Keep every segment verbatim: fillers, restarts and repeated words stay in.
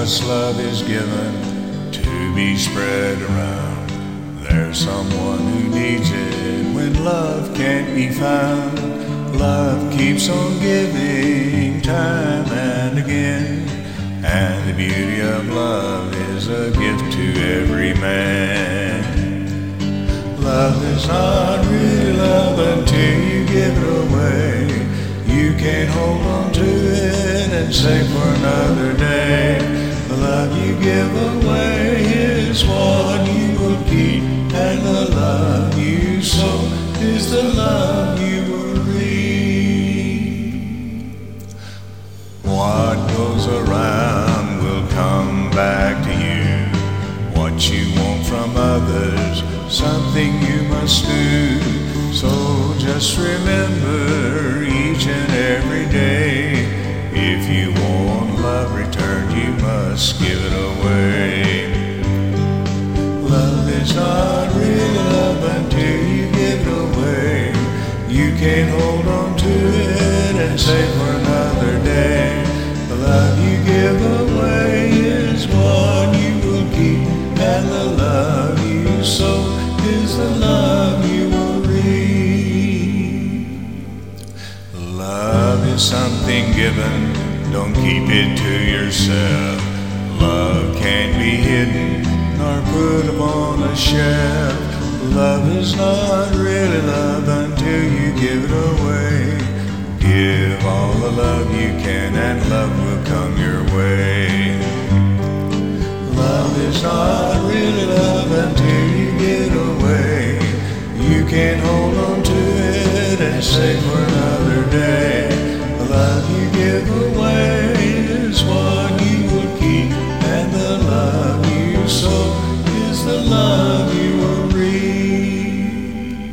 much love is given to be spread around. There's someone who needs it when love can't be found. Love keeps on giving time and again, and the beauty of love is a gift to every man. Love is not really love until you give it away. You can't hold on to it and save for another day. The love you give away is what you will keep, and the love you sow is the love you will reap. What goes around will come back to you. What you want from others, something you must do. So just remember each and every day, if you want love returned, you must give it away. Love is not really love until you give it away. You can't hold on to it and save for another day. The love you give away is what you will keep, and the love you sow is the love you will reap. Love is something given, don't keep it to yourself. Love can't be hidden nor put upon a shelf. Love is not really love until you give it away. Give all the love you can and love will come your way. Love is not really love until you give it away. You can't hold on to it and save for another day. The love you give away is what you will keep, and the love you sow is the love you will reap.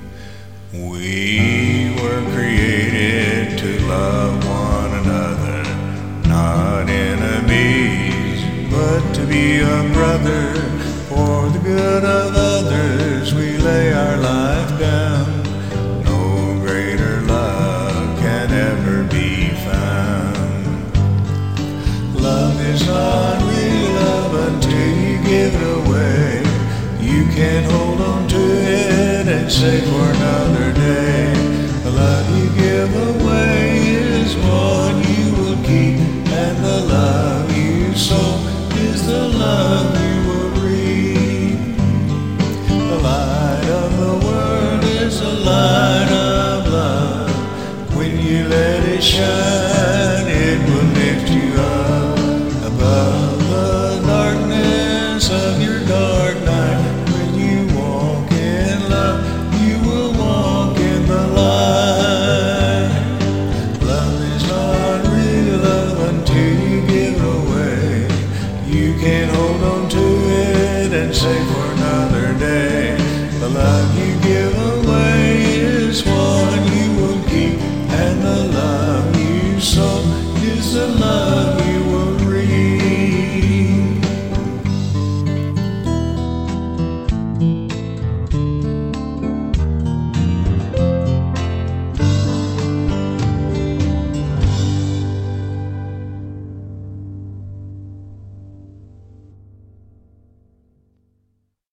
We were created to love one another, not enemies, but to be a brother. For the good of others we lay our life down. No greater love can ever be found. Love is not real love until you give it away. You can't hold on to it and save for another day. The love you give away is what you will keep, and the love you sow is the love you will reap. The light of the world is the light of love. When you let it shine, it will lift you up above the darkness of your dark night. When you walk in love, you will walk in the light. Love is not real love until you give it away. You can't hold on to it and say for